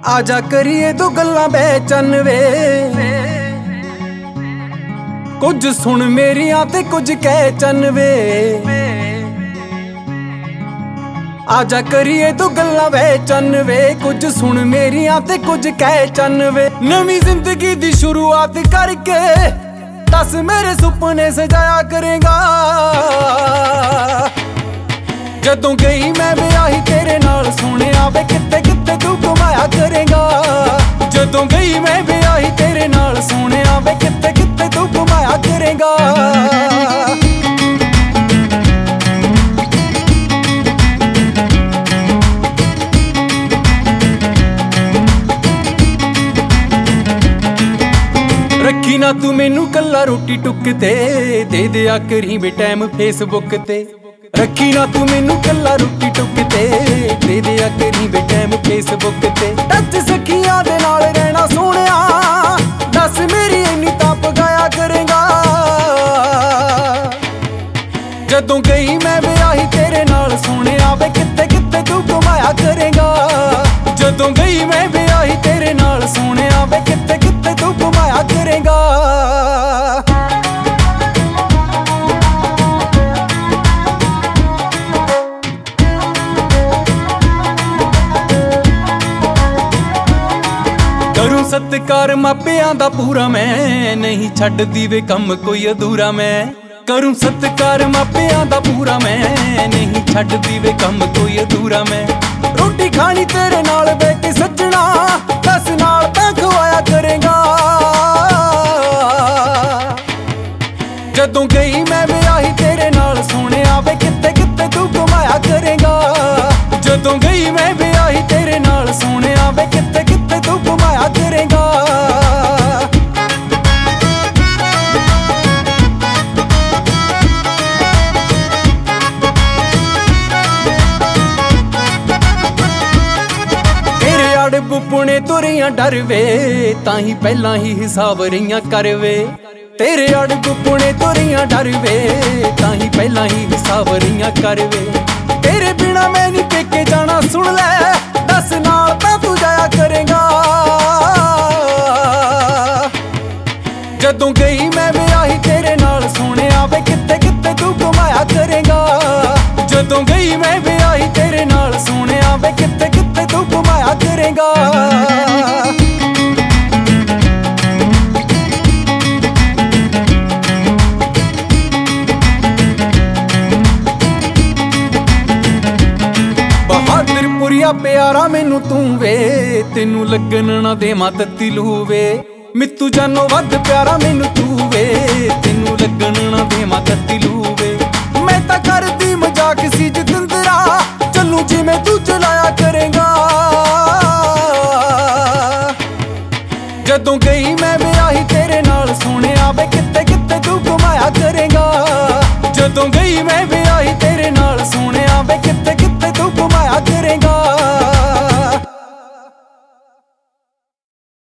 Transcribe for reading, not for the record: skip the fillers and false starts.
आजा करिए दो गल्लां बेचन वे, कुछ सुन मेरियां ते कुछ कह चन वे। आजा करिए दो गल्लां बेचन वे, कुछ सुन मेरियां ते कुछ कह चन वे। नवीं जिंदगी दी शुरुआत करके दस मेरे सुपने सजाया करेगा। जदों गई मैं ब्याही तेरे नाल सोहणिया वे, किते किते तू घुमाया करेगा। जदों गई मैं ब्याही तेरे नाल सोहणिया वे, किते किते तू घुमाया करेगा। रखी ना तू मैनू कल्ला रोटी टुक ते, दे दिया करी बे टाइम फेसबुक ते। रखी ना तू मैनू कल्ला रोटी टुक ते, दे दिया करी बे टाइम फेसबुक ते। टच सखियां दे नाल रहना सोहणिया, दस मेरी इन्नी तां पगाया करेगा। जदों गई मैं ब्याही तेरे नाल सोहणिया वे, किते किते तू घुमाया करेगा। जदों गई मैं ब्याही तेरे नाल सोहणिया वे, किते किते तू घुमाया करेगा। करूं सत्कार मापियां दा पूरा मैं, नहीं छड्डदी वे कम कोई अधूरा मैं। करूं सत्कार मापियां दा पूरा मैं, नहीं छड्डदी वे कम कोई अधूरा मैं। रोटी खानी तेरे नाल बैठ के सज्जणा, दस नाल तां खवाया करेगा। जदों गई मैं ब्याही तेरे नाल सोहणिया वे, किते किते तू घुमाया करेगा। जदों गई मैं ब्याही तेरे नाल सोहणिया वे, किते किते तू घुमाया करेगा। तेरे आड़ बुपणे तुरियां डर वे, ताही पहला ही हिसाब रहियां कर वे। तेरे आड़ बुपणे तुरियां डर वे, ताही पहला ही हिसाब रहियां कर वे। तेरे बिना मैं नहीं पेके जाना सुन ले, दस नाल तां तू जाया करेगा। जदों गई मैं ब्याही तेरे नाल सोहणिया वे, किते किते तू घुमाया करेगा। जदों गई मैं ब्याही तेरे नाल सोहणिया वे, किते किते तू घुमाया करेगा। बहादुरपुरिया प्यारा मैनू तू वे, तेनू लगन ना देवां तत्ती लू वे। मित्तू जानो वध प्यारा मैनू तू वे, तेनू लगन ना देवां तत्ती लू वे। मैं तां करदी मजाक सी जतिंदरा, चलूं जिवें तू चलाया करेगा।